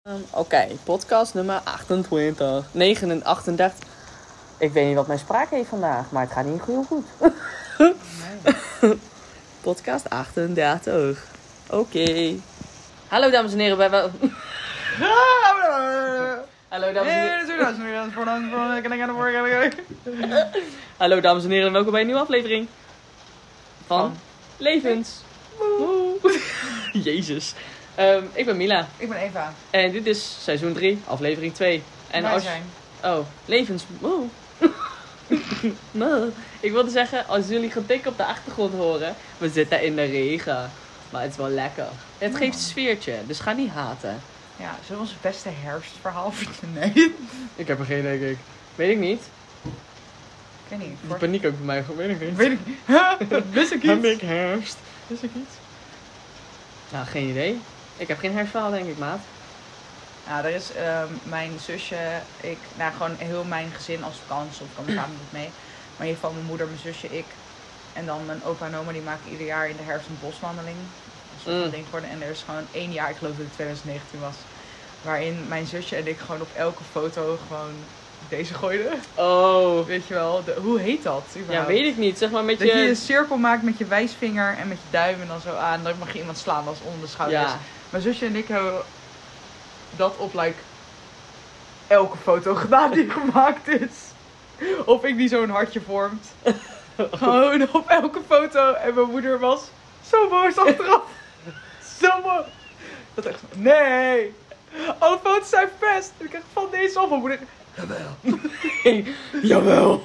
Oké, podcast nummer 28. 38. Ik weet niet wat mijn spraak heeft vandaag, maar het gaat niet heel goed. Nee. Podcast 38. Oké. Hallo dames en heren, bij wel. Hallo dames en heren. Hallo dames en heren, welkom bij een nieuwe aflevering van Levens. Jezus. Ik ben Mila. Ik ben Eva. En dit is seizoen 3, aflevering 2. En wij zijn. Oh, Levens. Ik wilde zeggen, als jullie getik op de achtergrond horen, we zitten in de regen. Maar het is wel lekker. Het geeft een sfeertje, dus ga niet haten. Ja, zullen we ons beste herfstverhaal vertellen? Nee. Ik heb er geen, denk ik. Weet ik niet. Ik weet niet. De paniek ook bij mij, weet ik niet. Weet ik niet. Wist ik Heb iets? ik herfst? Wist ik iets? Nou, geen idee. Ik heb geen herfstverhaal, denk ik, maat. Nou, er is mijn zusje, gewoon heel mijn gezin als vakantie, of kan mijn vader niet mee. Maar in ieder geval mijn moeder, mijn zusje, ik. En dan mijn opa en oma, die maken ieder jaar in de herfst een boswandeling. Dat is een ding geworden. En er is gewoon 1 jaar, ik geloof dat het 2019 was, waarin mijn zusje en ik gewoon op elke foto gewoon deze gooiden. Oh. Weet je wel, hoe heet dat überhaupt? Ja, weet ik niet. Zeg maar met dat je een cirkel maakt met je wijsvinger en met je duim en dan zo aan. Dan mag je iemand slaan als onder de schouders. Ja. Mijn zusje en ik hebben dat op elke foto gedaan die gemaakt is. Of ik die zo'n hartje vormt. Gewoon op elke foto. En mijn moeder was zo boos achteraf. Zo boos. Dat echt, nee. Alle foto's zijn best. En ik krijg van deze op. Mijn moeder, jawel. Jawel.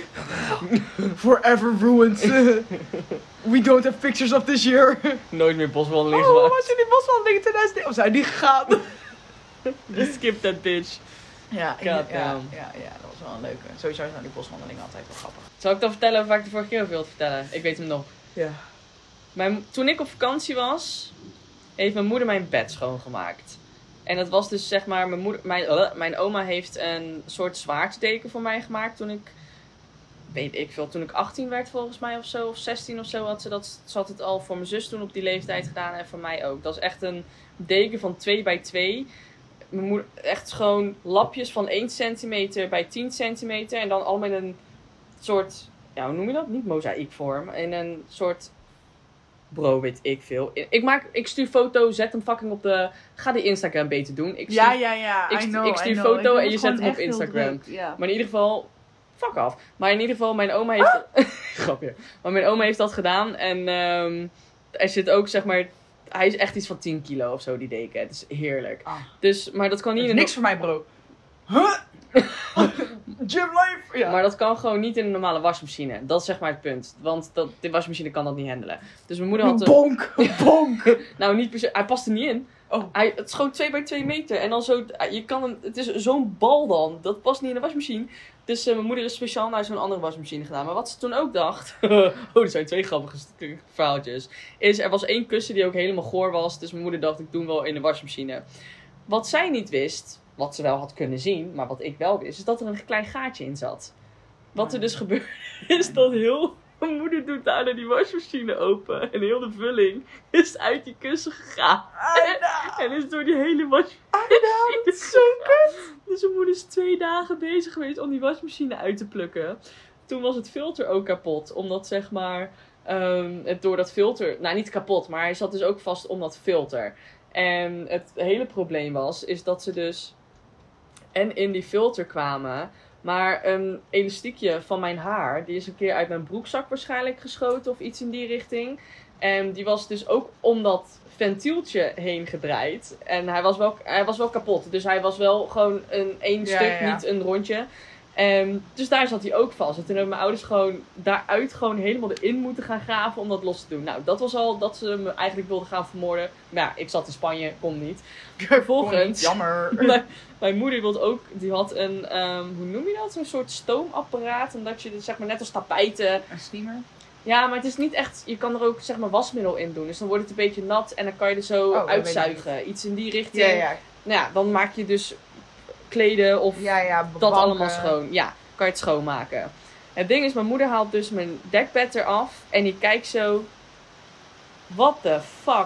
Forever ruined. We don't have pictures of this year. Nooit meer boswandeling Oh, gemaakt. was je die boswandeling in 2009? Of zijn die gegaan? You skip that bitch. Ja, ja, dat was wel een leuke. Sowieso zijn die boswandelingen altijd wel grappig. Zal ik dan vertellen of waar ik de vorige keer over wilde vertellen? Ik weet hem nog. Ja. Toen ik op vakantie was, heeft mijn moeder mijn bed schoongemaakt. En dat was dus zeg maar, mijn oma heeft een soort zwaardteken voor mij gemaakt toen ik, weet ik veel, toen ik 18 werd volgens mij of zo, of 16 of zo ze had het al voor mijn zus toen op die leeftijd gedaan en voor mij ook. Dat is echt een deken van 2 bij 2. Mijn moeder, echt gewoon lapjes van 1 centimeter bij 10 centimeter en dan allemaal in een soort, ja hoe noem je dat? Niet mozaïekvorm, in een soort... Bro, weet ik veel. Ik stuur foto, zet hem fucking op de... Ga de Instagram beter doen. Ik stuur foto en je zet hem op Instagram. Ja. Maar in ieder geval... Fuck af. Maar in ieder geval, mijn oma heeft... Grapje. Maar mijn oma heeft dat gedaan. En er zit ook, zeg maar... Hij is echt iets van 10 kilo of zo, die deken. Het is heerlijk. Ah. Dus, maar dat kan niet... Dat is niks voor mij, bro. Huh? Gym life! Ja. Maar dat kan gewoon niet in een normale wasmachine. Dat is zeg maar het punt. Want de wasmachine kan dat niet handelen. Dus mijn moeder had... Bonk! Bonk! Nou, niet per se. Hij past er niet in. Oh. Het is gewoon 2 bij 2 meter. En dan zo... Het is zo'n bal dan. Dat past niet in de wasmachine. Dus mijn moeder is speciaal naar zo'n andere wasmachine gedaan. Maar wat ze toen ook dacht... er zijn 2 grappige verhaaltjes. Er was 1 kussen die ook helemaal goor was. Dus mijn moeder dacht, ik doe hem wel in de wasmachine. Wat zij niet wist... Wat ze wel had kunnen zien, maar wat ik wel wist, is dat er een klein gaatje in zat. Wat er dus gebeurde, is dat mijn moeder doet daar die wasmachine open. En heel de vulling is uit die kussen gegaan. En is door die hele wasmachine. Dat is zo kut. Dus mijn moeder is 2 dagen bezig geweest om die wasmachine uit te plukken. Toen was het filter ook kapot. Omdat zeg maar, het door dat filter, nou niet kapot, maar hij zat dus ook vast om dat filter. En het hele probleem is dat ze dus en in die filter kwamen. Maar een elastiekje van mijn haar, die is een keer uit mijn broekzak waarschijnlijk geschoten of iets in die richting. En die was dus ook om dat ventieltje heen gedraaid. En hij was wel kapot. Dus hij was wel gewoon één stuk, niet een rondje. Dus daar zat hij ook vast. En toen hebben mijn ouders gewoon daaruit gewoon helemaal erin moeten gaan graven om dat los te doen. Nou, dat was al dat ze me eigenlijk wilden gaan vermoorden. Maar ja, ik zat in Spanje, kon niet. Vervolgens, jammer. Mijn moeder wilde ook, die had een, hoe noem je dat? Zo'n soort stoomapparaat. Omdat je zeg maar net als tapijten. Een steamer? Ja, maar het is niet echt, je kan er ook zeg maar wasmiddel in doen. Dus dan wordt het een beetje nat en dan kan je er zo uitzuigen. Iets in die richting. Ja. Nou ja, dan maak je dus kleden of dat banken. allemaal schoon. Ja, kan je het schoonmaken. Het ding is, mijn moeder haalt dus mijn dekbed eraf. En die kijkt zo... What the fuck?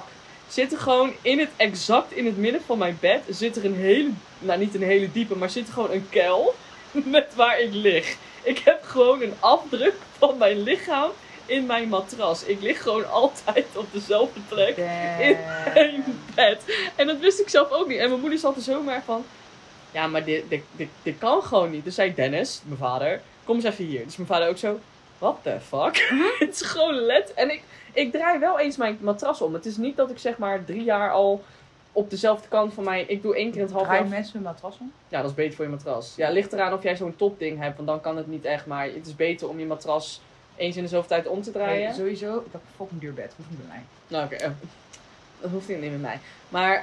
zit er gewoon exact in het midden van mijn bed, zit er een hele, nou niet een hele diepe, maar zit er gewoon een kuil met waar ik lig. Ik heb gewoon een afdruk van mijn lichaam in mijn matras. Ik lig gewoon altijd op dezelfde plek in mijn bed. En dat wist ik zelf ook niet. En mijn moeder zat er zomaar van, ja, maar dit kan gewoon niet. Dus zei Dennis, mijn vader, kom eens even hier. Dus mijn vader ook zo, what the fuck? Het is gewoon En ik draai wel eens mijn matras om. Het is niet dat ik zeg maar 3 jaar al op dezelfde kant van mij... Ik doe 1 keer in het half jaar... Draaien mensen hun matras om? Ja, dat is beter voor je matras. Ja, het ligt eraan of jij zo'n topding hebt, want dan kan het niet echt. Maar het is beter om je matras eens in de zoveel tijd om te draaien. Hey, sowieso, ik heb een fucking duur bed. Hoeft niet bij mij. Nou, oké. Dat hoeft niet met mij. Maar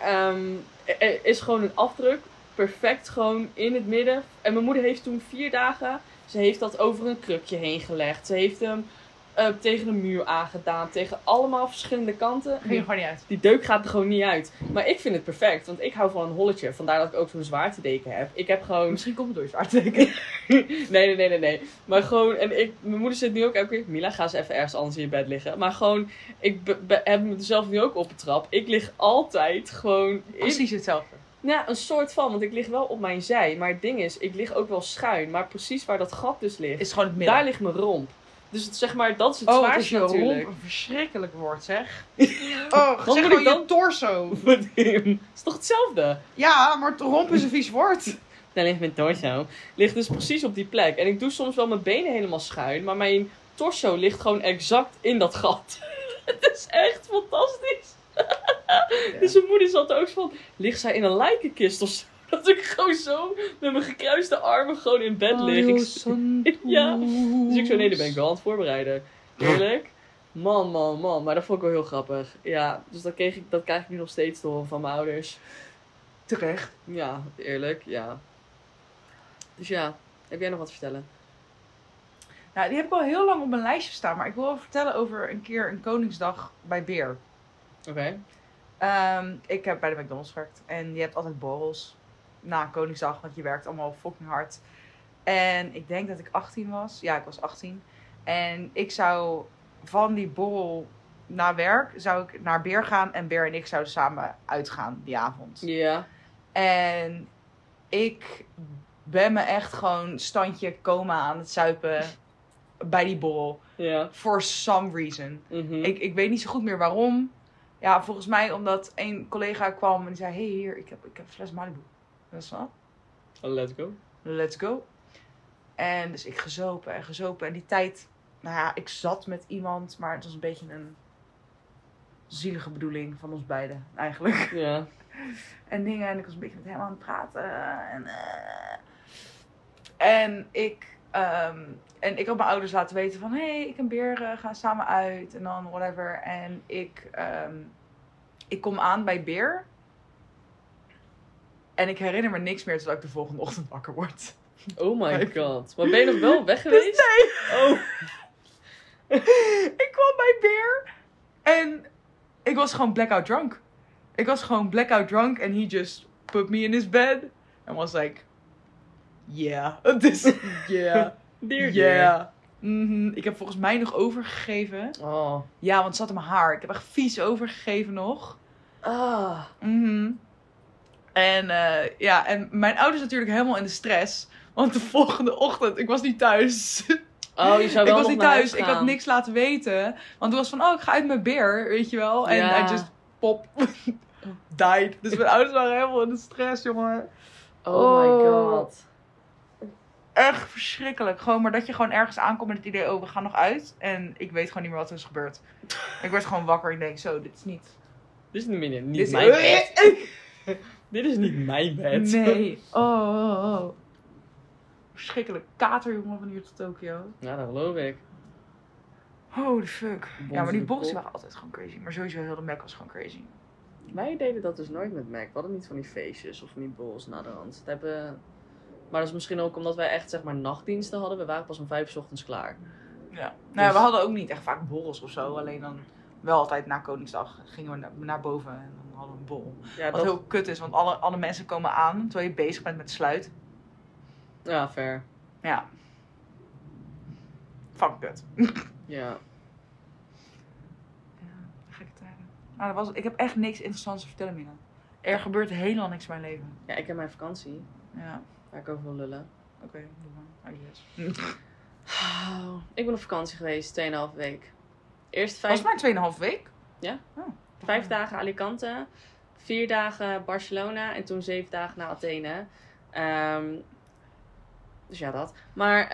er is gewoon een afdruk. Perfect gewoon in het midden. En mijn moeder heeft toen 4 dagen... Ze heeft dat over een krukje heen gelegd. Ze heeft hem tegen een muur aangedaan. Tegen allemaal verschillende kanten. Ging er gewoon niet uit. Die deuk gaat er gewoon niet uit. Maar ik vind het perfect. Want ik hou van een holletje. Vandaar dat ik ook zo'n zwaartedeken heb. Ik heb gewoon... Misschien komt het door je zwaartedeken. Nee. Maar gewoon... En mijn moeder zit nu ook elke keer... Mila, ga ze even ergens anders in je bed liggen. Maar gewoon... Ik heb mezelf nu ook op de trap. Ik lig altijd gewoon... Precies hetzelfde. Ja, een soort van. Want ik lig wel op mijn zij. Maar het ding is... Ik lig ook wel schuin. Maar precies waar dat gat dus ligt... Is gewoon het midden. Daar ligt mijn romp. Dus het, zeg maar, dat is het zwaarste natuurlijk. Oh, dat je romp een verschrikkelijk woord, zeg. Oh, Wat zeg moet gewoon ik dan? je torso. Het is toch hetzelfde? Ja, maar romp is een vies woord. Daar ligt mijn torso. Ligt dus precies op die plek. En ik doe soms wel mijn benen helemaal schuin. Maar mijn torso ligt gewoon exact in dat gat. Het is echt fantastisch. Ja. Dus mijn moeder zat er ook van... Ligt zij in een lijkenkist of zo? Dat ik gewoon zo met mijn gekruiste armen gewoon in bed lig. Ja. Dus ik zo, nee, daar ben ik wel aan het voorbereiden. Eerlijk. Man. Maar dat vond ik wel heel grappig. Ja, dus dat krijg ik nu nog steeds te horen van mijn ouders. Terecht. Ja, eerlijk, ja. Dus ja, heb jij nog wat te vertellen? Nou, die heb ik al heel lang op mijn lijstje staan. Maar ik wil wel vertellen over een keer een Koningsdag bij Beer. Oké. Ik heb bij de McDonald's gewerkt. En je hebt altijd borrels na Koningsdag. Want je werkt allemaal fucking hard. En ik denk dat ik 18 was. Ja, ik was 18. En ik zou van die borrel na werk... zou ik naar Beer gaan. En Beer en ik zouden samen uitgaan die avond. Ja. En ik ben me echt gewoon standje coma aan het zuipen bij die borrel. Ja. For some reason. Mhm. Ik weet niet zo goed meer waarom. Ja, volgens mij omdat een collega kwam en die zei... Hey, hier, ik heb een fles Malibu. Dat is wat? Let's go. Let's go. En dus ik gezopen. En die tijd... Nou ja, ik zat met iemand, maar het was een beetje een zielige bedoeling van ons beiden, eigenlijk. Ja. En dingen. En ik was een beetje met hem aan het praten. En ik had mijn ouders laten weten van... Hey, ik en Beer gaan samen uit. En dan whatever. En ik kom aan bij Beer. En ik herinner me niks meer totdat ik de volgende ochtend wakker word. Oh my god. Maar ben je nog wel weg geweest? Nee. Oh. Ik kwam bij Beer. En ik was gewoon blackout drunk. And he just put me in his bed. And was like... Yeah. Yeah. Dear. Ik heb volgens mij nog overgegeven. Oh. Ja, want het zat in mijn haar. Ik heb echt vies overgegeven nog. Ah. En en mijn ouders natuurlijk helemaal in de stress. Want de volgende ochtend, ik was niet thuis. Oh, je zou wel ik was nog niet naar huis thuis. Ik had gaan. niks laten weten. Want toen was van, ik ga uit mijn Beer, weet je wel. En Ja. I just pop died. Dus mijn ouders waren helemaal in de stress, jongen. Oh my god. Echt verschrikkelijk. Gewoon, maar dat je gewoon ergens aankomt met het idee, we gaan nog uit. En ik weet gewoon niet meer wat er is gebeurd. Ik werd gewoon wakker en ik denk, zo, dit is niet... Dit is niet Dit is mijn bed. Dit is niet mijn bed. Nee. Oh. Verschrikkelijk. Kater, jongen, van hier tot Tokio. Ja, dat geloof ik. Holy fuck. Ja, maar die de borrels kop. waren altijd gewoon crazy. Maar sowieso heel de Mac was gewoon crazy. Wij deden dat dus nooit met Mac. We hadden niet van die feestjes of van die borrels na de hand. Maar dat is misschien ook omdat wij echt, zeg maar, nachtdiensten hadden. We waren pas om 5 's ochtends klaar. Ja. Nou, we hadden ook niet echt vaak borrels of zo. Alleen dan wel altijd na Koningsdag gingen we naar boven en dan hadden we een borrel. Ja, Wat heel kut is, want alle mensen komen aan terwijl je bezig bent met sluit. Ja, fair. Ja. Fuck kut. Ja. Ja, gekke tijden. Nou, ik heb echt niks interessants te vertellen, Mina. Er gebeurt helemaal niks in mijn leven. Ja, ik heb mijn vakantie. Ja. Waar ik over wil lullen. Oké, doe maar. I guess. Oh, ik ben op vakantie geweest, 2,5 week. Eerst Was 5 het maar 2,5 week? Ja. Oh. 5 dagen Alicante, 4 dagen Barcelona en toen 7 dagen naar Athene. Dus ja, dat. Maar,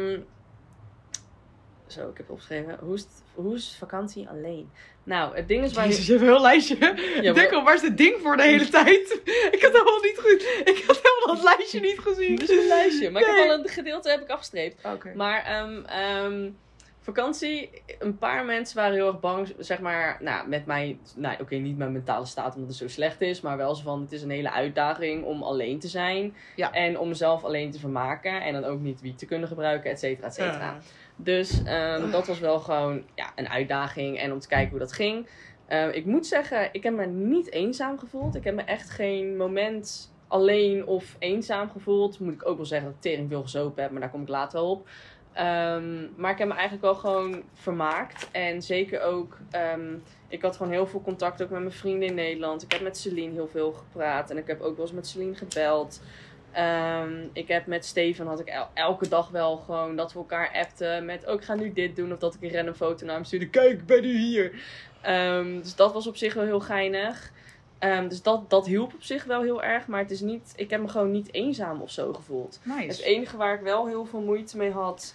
zo, ik heb opgeschreven. Hoe is vakantie alleen? Nou, het ding is waar Jezus, je hebt een heel lijstje. Ja, Ik denk al, waar is het ding voor de hele tijd? Ik had helemaal niet goed. Ik had helemaal dat lijstje niet gezien. Dit is een lijstje. Maar ik Nee. heb al een gedeelte heb ik afgestreept. Oké. Maar vakantie, een paar mensen waren heel erg bang, zeg maar, nou, met mij, nou, oké, niet mijn mentale staat omdat het zo slecht is, maar wel zo van, het is een hele uitdaging om alleen te zijn. Ja. En om mezelf alleen te vermaken en dan ook niet wiet te kunnen gebruiken, et cetera, et cetera. Dus dat was wel gewoon, ja, een uitdaging en om te kijken hoe dat ging. Ik moet zeggen, ik heb me niet eenzaam gevoeld. Ik heb me echt geen moment alleen of eenzaam gevoeld. Moet ik ook wel zeggen dat ik tering veel gezopen heb, maar daar kom ik later wel op. Maar ik heb me eigenlijk wel gewoon vermaakt. En zeker ook, ik had gewoon heel veel contact ook met mijn vrienden in Nederland. Ik heb met Celine heel veel gepraat. En ik heb ook wel eens met Celine gebeld. Ik heb met Steven, had ik elke dag wel gewoon dat we elkaar appten. Met, ik ga nu dit doen. Of dat ik een random foto naar hem stuurde. Kijk, ik ben nu hier. Dus dat was op zich wel heel geinig. Dus dat hielp op zich wel heel erg. Maar het is niet, ik heb me gewoon niet eenzaam of zo gevoeld. Nice. Het enige waar ik wel heel veel moeite mee had,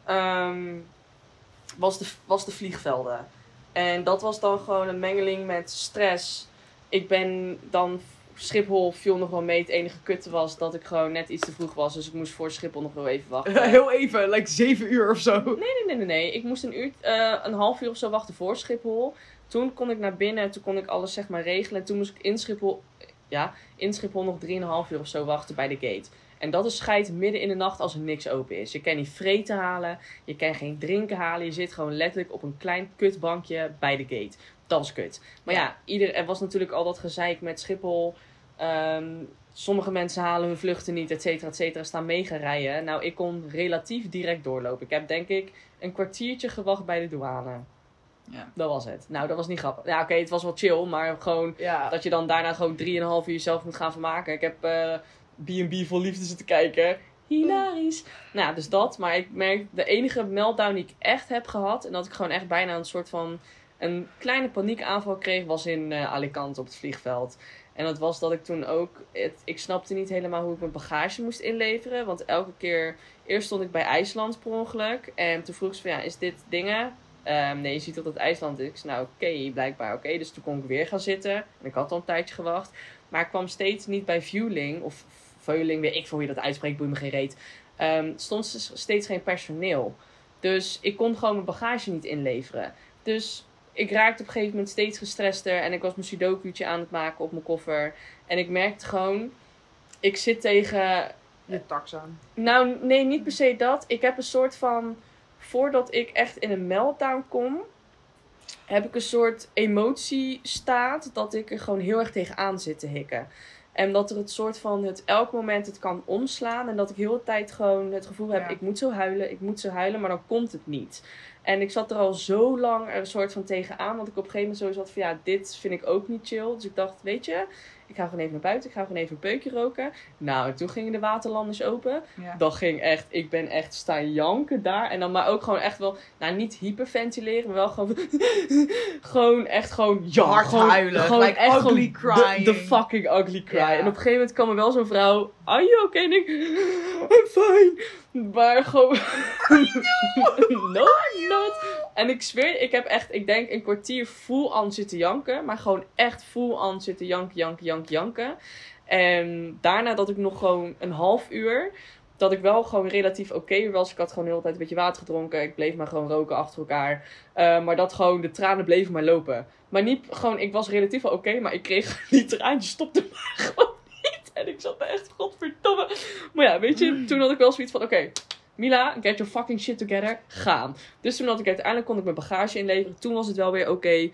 was de vliegvelden. En dat was dan gewoon een mengeling met stress. Ik ben dan, Schiphol viel nog wel mee. Het enige kutte was dat ik gewoon net iets te vroeg was. Dus ik moest voor Schiphol nog wel even wachten. Heel even, like 7 uur of zo. Nee. Ik moest een half uur of zo wachten voor Schiphol. Toen kon ik naar binnen en toen kon ik alles zeg maar regelen. En toen moest ik in Schiphol nog 3,5 uur of zo wachten bij de gate. En dat is scheid midden in de nacht als er niks open is. Je kan niet vreten halen, je kan geen drinken halen. Je zit gewoon letterlijk op een klein kutbankje bij de gate. Dat is kut. Maar ja, er was natuurlijk al dat gezeik met Schiphol. Sommige mensen halen hun vluchten niet, et cetera, staan mega rijden. Nou, ik kon relatief direct doorlopen. Ik heb denk ik een kwartiertje gewacht bij de douane. Ja. Dat was het. Nou, dat was niet grappig. Ja, oké, het was wel chill, maar gewoon dat je dan daarna gewoon 3,5 uur jezelf moet gaan vermaken. Ik heb B&B vol liefde zitten kijken. Hilarisch. Nou, dus dat. Maar ik merk, de enige meltdown die ik echt heb gehad, en dat ik gewoon echt bijna een soort van een kleine paniekaanval kreeg, was in Alicante op het vliegveld. En dat was dat ik toen ook, ik snapte niet helemaal hoe ik mijn bagage moest inleveren. Want elke keer, eerst stond ik bij IJsland per ongeluk. En toen vroeg ze van, ja, is dit dingen? Nee, je ziet dat het IJsland is. Ik zei, nou oké, blijkbaar oké. Dus toen kon ik weer gaan zitten. En ik had al een tijdje gewacht. Maar ik kwam steeds niet bij Vueling. Of Vueling, weet ik veel hoe je dat uitspreekt. Boeit me geen reet. Stond steeds geen personeel. Dus ik kon gewoon mijn bagage niet inleveren. Dus ik raakte op een gegeven moment steeds gestrester. En ik was mijn sudoku'tje aan het maken op mijn koffer. En ik merkte gewoon, ik zit tegen Je tax aan. Nou, nee, niet per se dat. Ik heb een soort van, voordat ik echt in een meltdown kom, heb ik een soort emotiestaat dat ik er gewoon heel erg tegenaan zit te hikken. En dat er het soort van, elk moment het kan omslaan. En dat ik heel de tijd gewoon het gevoel heb, ik moet zo huilen, maar dan komt het niet. En ik zat er al zo lang een soort van tegenaan, dat ik op een gegeven moment zo zat van, ja, dit vind ik ook niet chill. Dus ik dacht, weet je, ik ga gewoon even naar buiten, ik ga gewoon even een peukje roken. Nou, en toen gingen de waterlanders open. Ja. Dat ging echt, ik ben echt staan janken daar. En dan maar ook gewoon echt wel, nou niet hyperventileren, maar wel gewoon, gewoon echt gewoon, ja, Hard gewoon, huilen, gewoon like echt ugly gewoon crying. The fucking ugly cry. Ja. En op een gegeven moment kwam er wel zo'n vrouw, are you okay? En ik, I'm fine. Maar gewoon, no, I'm not. En ik zweer, ik heb echt, ik denk een kwartier full on zitten janken. Maar gewoon echt full on zitten janken. En daarna dat ik nog gewoon een half uur, dat ik wel gewoon relatief oké was. Ik had gewoon de hele tijd een beetje water gedronken. Ik bleef maar gewoon roken achter elkaar. Maar dat gewoon, de tranen bleven maar lopen. Maar niet gewoon, ik was relatief wel oké, maar ik kreeg die traantjes stopte maar gewoon niet. En ik zat er echt, godverdomme. Maar ja, weet je, toen had ik wel zoiets van, oké, Mila, get your fucking shit together, gaan. Dus toen had ik uiteindelijk, kon ik mijn bagage inleveren. Toen was het wel weer oké.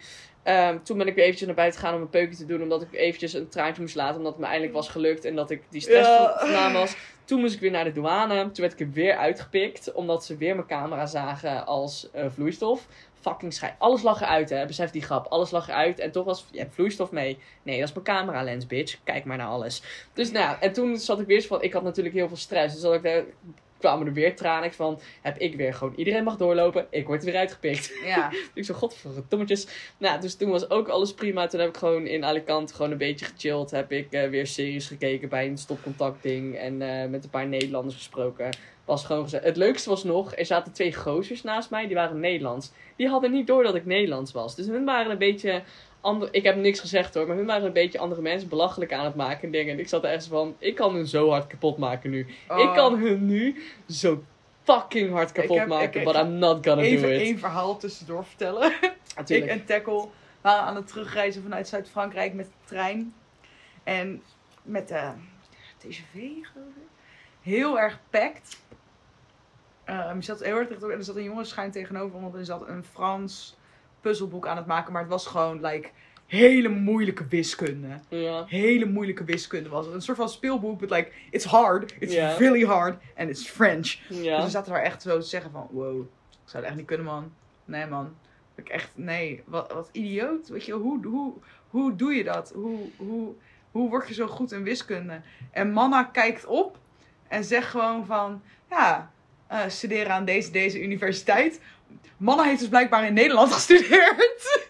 Toen ben ik weer eventjes naar buiten gegaan om een peukje te doen. Omdat ik eventjes een traantje moest laten. Omdat het me eindelijk was gelukt. En dat ik die stress vandaan was. Toen moest ik weer naar de douane. Toen werd ik er weer uitgepikt. Omdat ze weer mijn camera zagen als vloeistof. Fucking schijt. Alles lag eruit, hè. Besef die grap. Alles lag eruit. En toch was... Je hebt vloeistof mee. Nee, dat is mijn camera lens, bitch. Kijk maar naar alles. Dus nou, en toen zat ik weer zo van... Ik had natuurlijk heel veel stress. Dus zat ik daar... kwamen er weer tranen. Ik van, heb ik weer gewoon... Iedereen mag doorlopen. Ik word er weer uitgepikt. Ja. Ik zo, godverdommetjes. Nou, dus toen was ook alles prima. Toen heb ik gewoon in Alicante gewoon een beetje gechilled. Heb ik weer series gekeken bij een stopcontact ding. En met een paar Nederlanders gesproken. Was gewoon gezegd. Het leukste was nog, er zaten 2 gozers naast mij. Die waren Nederlands. Die hadden niet door dat ik Nederlands was. Dus hun waren een beetje... Ik heb niks gezegd hoor, maar hun waren een beetje andere mensen belachelijk aan het maken en dingen. En ik zat er echt zo van, ik kan hun zo hard kapot maken nu. Oh. Ik kan hun nu zo fucking hard kapot maken, but I'm not gonna do it. Even één verhaal tussendoor vertellen. Natuurlijk. Ik en Tackle waren aan het terugreizen vanuit Zuid-Frankrijk met de trein. En met de TGV geloof ik. Heel erg packed. Je zat heel erg dicht en er zat een jongen schuin tegenover, want er zat een Frans puzzelboek aan het maken, maar het was gewoon hele moeilijke wiskunde. Ja. Hele moeilijke wiskunde was het. Een soort van speelboek, but it's hard. It's really hard. And it's French. Ja. Dus we zaten daar echt zo te zeggen van, wow, ik zou het echt niet kunnen, man. Nee, man. Wat idioot. Weet je, hoe doe je dat? Hoe word je zo goed in wiskunde? En Manna kijkt op en zegt gewoon van, ja, studeren aan deze universiteit. Manna heeft dus blijkbaar in Nederland gestudeerd.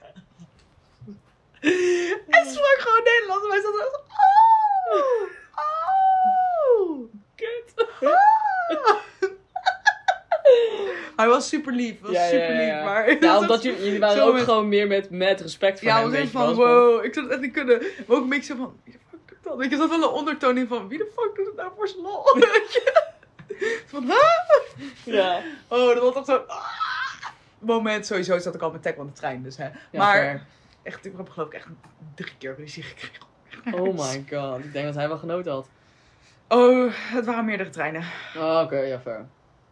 En ze sprak gewoon Nederlands. En wij zaten zo, Kut. Hij was super lief. Maar ja, omdat jullie waren ook gewoon meer met respect voor hem. Ja, we van, wow, ik zou het echt niet kunnen. Maar ook een beetje zo van, wie de fuck doet dat? Weet je, er zat wel een ondertoon in van, wie de fuck doet het nou voor zijn lol? Weet je? Van, Ja. Oh, dat was toch zo... moment. Sowieso zat ik al met Tackle aan de trein, dus hè. Ja, maar fair. echt, ik heb geloof ik echt 3 keer ruzie gekregen. Oh my god. Ik denk dat hij wel genoten had. Oh, het waren meerdere treinen. Oh, oké, ja, fair.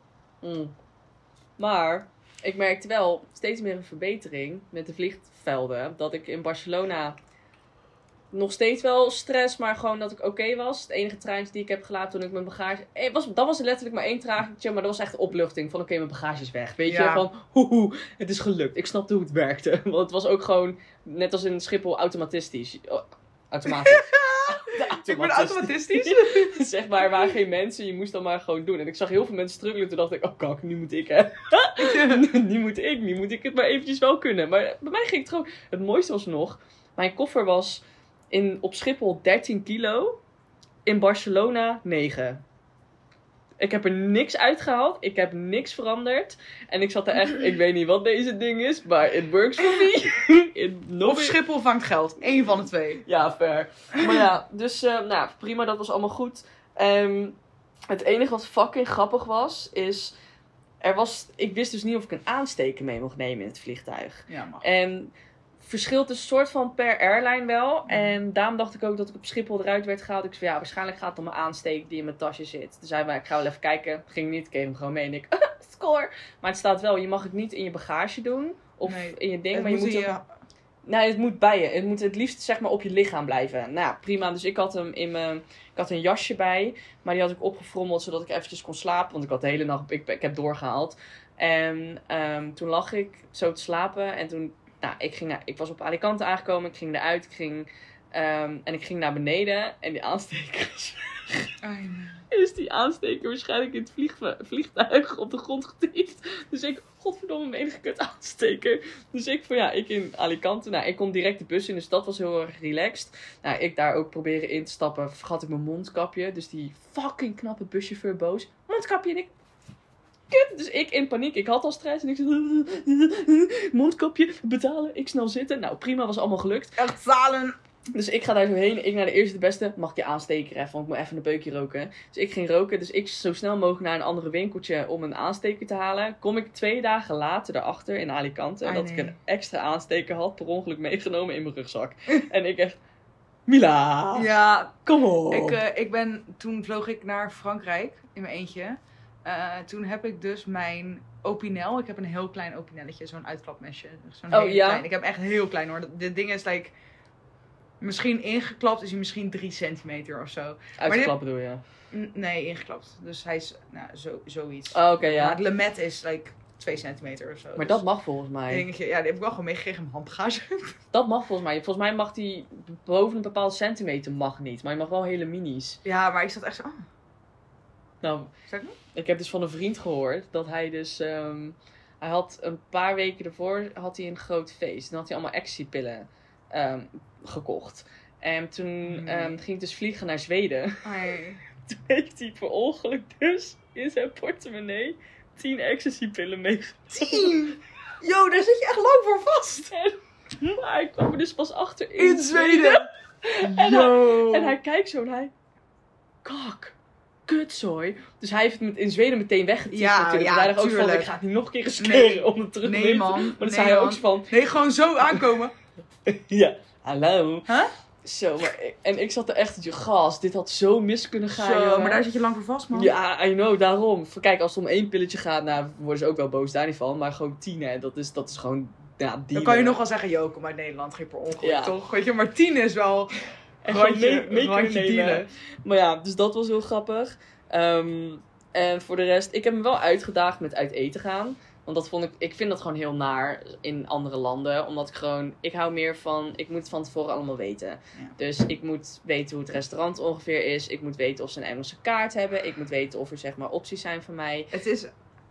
Maar ik merkte wel steeds meer een verbetering met de vliegvelden. Dat ik in Barcelona nog steeds wel stress, maar gewoon dat ik oké was. Het enige treintje die ik heb gelaten toen ik mijn bagage... Dat was letterlijk maar 1 tragetje, maar dat was echt opluchting. Van oké, mijn bagage is weg. Weet je, van het is gelukt. Ik snapte hoe het werkte. Want het was ook gewoon, net als in Schiphol, automatistisch. Automatisch. Ik ben automatistisch. Zeg maar, er waren geen mensen. Je moest dan maar gewoon doen. En ik zag heel veel mensen struggelen. Toen dacht ik, oh kak, nu moet ik hè. Nu moet ik het maar eventjes wel kunnen. Maar bij mij ging het gewoon... Het mooiste was nog, mijn koffer was op Schiphol 13 kilo. In Barcelona 9. Ik heb er niks uitgehaald. Ik heb niks veranderd. En ik zat er echt... Ik weet niet wat deze ding is. Maar it works for me. Of Schiphol vangt geld. 1 van de 2. Ja, fair. Maar ja, dus nou, prima. Dat was allemaal goed. Het enige wat fucking grappig was, is... Ik wist dus niet of ik een aansteker mee mocht nemen in het vliegtuig. Ja, mag. En verschilt dus soort van per airline wel. En daarom dacht ik ook dat ik op Schiphol eruit werd gehaald. Ik zei, ja, waarschijnlijk gaat het om mijn aansteker die in mijn tasje zit. Toen zei hij, ik ga wel even kijken. Ging niet, ik kreeg hem gewoon mee. En ik, score. Maar het staat wel, je mag het niet in je bagage doen. Of in je ding. Maar je moet het... Nee, het moet bij je. Het moet het liefst zeg maar op je lichaam blijven. Nou, prima. Dus ik had hem ik had een jasje bij. Maar die had ik opgefrommeld zodat ik eventjes kon slapen. Want ik had de hele nacht... Ik heb doorgehaald. En toen lag ik zo te slapen. En toen... Nou, ik was op Alicante aangekomen. Ik ging eruit. En ik ging naar beneden. En die aansteker is weg. Is die aansteker waarschijnlijk in het vliegtuig op de grond getiefd. Dus ik, godverdomme, mijn enige kut aansteker. Dus ik in Alicante. Nou, ik kon direct de bus in, dus dat was heel erg relaxed. Nou, ik daar ook proberen in te stappen. Vergat ik mijn mondkapje. Dus die fucking knappe buschauffeur boos. Mondkapje en ik... Kut. Dus ik in paniek. Ik had al stress. En ik zei... Mondkapje, betalen. Ik snel zitten. Nou, prima, was allemaal gelukt. Echt zalen. Dus ik ga daar zo heen. Ik naar de eerste de beste. Mag ik je aansteker even? Want ik moet even een beukje roken. Dus ik ging roken. Dus ik zo snel mogelijk naar een andere winkeltje om een aansteker te halen. Kom ik 2 dagen later erachter in Alicante. Dat ik een extra aansteker had. Per ongeluk meegenomen in mijn rugzak. En ik echt... Mila! Ja. Kom op! Toen vloog ik naar Frankrijk in mijn eentje. Toen heb ik dus mijn Opinel. Ik heb een heel klein Opinelletje, zo'n uitklapmesje. Zo'n Oh, hele ja? klein. Ik heb echt heel klein hoor. Dit ding is like, misschien ingeklapt is hij misschien 3 centimeter of zo. Uitgeklapt bedoel je? Nee, ingeklapt. Dus hij is zoiets. Oh, oké, ja. Maar het lemet is like 2 centimeter of zo. Maar Dus dat mag volgens mij. dingetje, ja, die heb ik wel gewoon meegekregen in mijn handbagage. Dat mag volgens mij. Volgens mij mag die boven een bepaalde centimeter mag niet. Maar je mag wel hele minis. Ja, maar ik zat echt zo... Nou, Zeg ik nog? ik heb dus van een vriend gehoord dat hij dus... hij had een paar weken ervoor had hij een groot feest. Dan had hij allemaal ecstasy-pillen gekocht. En toen ging hij dus vliegen naar Zweden. Nee. Toen heeft hij per ongeluk dus in zijn portemonnee 10 ecstasy-pillen meegenomen. 10! Yo, daar zit je echt lang voor vast. Maar hij kwam er dus pas achter In Zweden! En hij kijkt zo en hij... Kak, kutzooi. Dus hij heeft het in Zweden meteen weggetikt natuurlijk. Ja, Hij dacht ook van, tuurlijk. ik ga het niet nog een keer riskeren Nee. om het terug te Nee, weten. man. Maar dan Nee, zei hij ook man. zo van... Nee, gewoon zo aankomen. Ja, hallo. Huh? Zo, en ik zat er echt, gas, dit had zo mis kunnen gaan. Zo, jongen. maar daar zit je lang voor vast, man. Ja, I know, daarom. Kijk, als het om 1 pilletje gaat, nou, worden ze ook wel boos daar niet van. Maar gewoon 10, hè, dat is gewoon, ja, Dan kan je nog wel zeggen, yo, kom uit Nederland, geen per ongeluk, Ja. toch? Weet je, maar 10 is wel... En gewoon randje- mee kunnen randje nemen. dealen. Maar ja, dus dat was heel grappig. En voor de rest, ik heb me wel uitgedaagd met uit eten gaan. Want dat ik vind dat gewoon heel naar in andere landen. Omdat ik hou meer van, ik moet het van tevoren allemaal weten. Ja. Dus ik moet weten hoe het restaurant ongeveer is. Ik moet weten of ze een Engelse kaart hebben. Ik moet weten of er zeg maar opties zijn voor mij. Het is...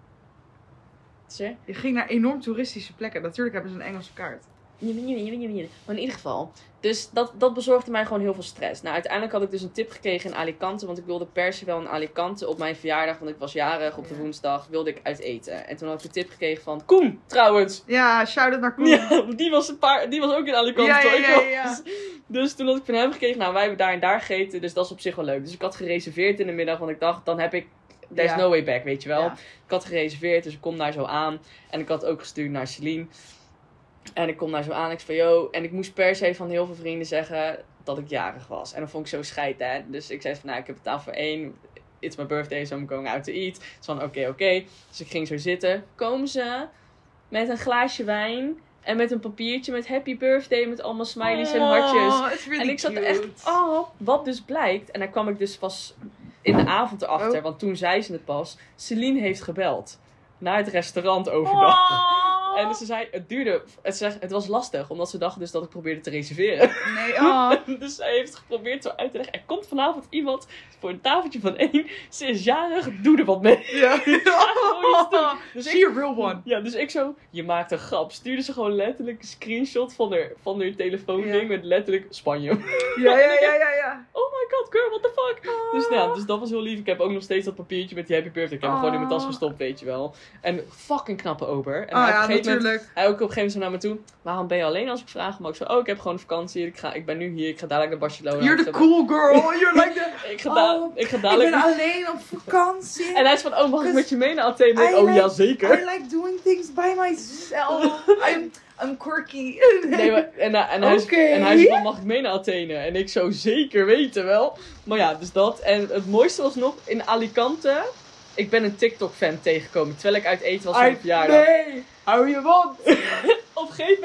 Wat zeg je? Je ging naar enorm toeristische plekken. Natuurlijk hebben ze een Engelse kaart. Maar in ieder geval. Dus dat bezorgde mij gewoon heel veel stress. Nou, uiteindelijk had ik dus een tip gekregen in Alicante. Want ik wilde per se wel in Alicante op mijn verjaardag. Want ik was jarig op de woensdag. Wilde ik uit eten. En toen had ik de tip gekregen van Koen, trouwens. Ja, shout-out naar Koen. Ja, die was ook in Alicante. Ja, waar ik ja, was. ja. Dus toen had ik van hem gekregen. Nou, wij hebben daar en daar gegeten. Dus dat is op zich wel leuk. Dus ik had gereserveerd in de middag. Want ik dacht, dan heb ik... There's Ja. no way back, weet je wel. Ja. Ik had gereserveerd, dus ik kom daar zo aan. En ik had ook gestuurd naar Celine. En ik kom daar zo aan, ik zei van, yo. En ik moest per se van heel veel vrienden zeggen dat ik jarig was. En dat vond ik zo scheid, hè. Dus ik zei van, nou, ik heb betaald voor 1. It's my birthday, so I'm going out to eat. Dus van, oké. Dus ik ging zo zitten. Komen ze met een glaasje wijn en met een papiertje met happy birthday met allemaal smileys en hartjes. It's really En ik zat er cute. echt, wat dus blijkt. En daar kwam ik dus pas in de avond erachter. Oh. Want toen zei ze het pas. Celine heeft gebeld. Naar het restaurant overdag. En dus ze zei, het was lastig. Omdat ze dachten dus dat ik probeerde te reserveren. Nee, Dus zij heeft geprobeerd zo uit te leggen. Er komt vanavond iemand voor een tafeltje van 1. Ze is jarig, doe er wat mee. Ja. gewoon iets doen. Dus See a real one. Ja, dus ik zo, je maakt een grap. Stuurde ze gewoon letterlijk een screenshot van haar telefoonding Ja. met letterlijk Spanje. Ja. Oh my god, girl, what the fuck? Dus dat was heel lief. Ik heb ook nog steeds dat papiertje met die happy birthday. Ik heb hem gewoon in mijn tas gestopt, weet je wel. En fucking knappe ober. En hij op een gegeven moment, hij ook op een gegeven moment zo naar me toe. Waarom ben je alleen als ik vraag? Maar ik zo, ik heb gewoon een vakantie. Ik ben nu hier. Ik ga dadelijk naar Barcelona. You're the cool girl. You're like the... Ik ga dadelijk... Ik ben alleen op vakantie. En hij is van, mag ik met je mee naar Athene? En ik, ja, zeker. I like doing things by myself. I'm quirky. Nee, maar, en hij is van, mag ik mee naar Athene? En ik zo, zeker weten wel. Maar ja, dus dat. En het mooiste was nog, in Alicante... Ik ben een TikTok-fan tegengekomen, terwijl ik uit eten was op mijn verjaardag. Nee, hou je mond. Op een gegeven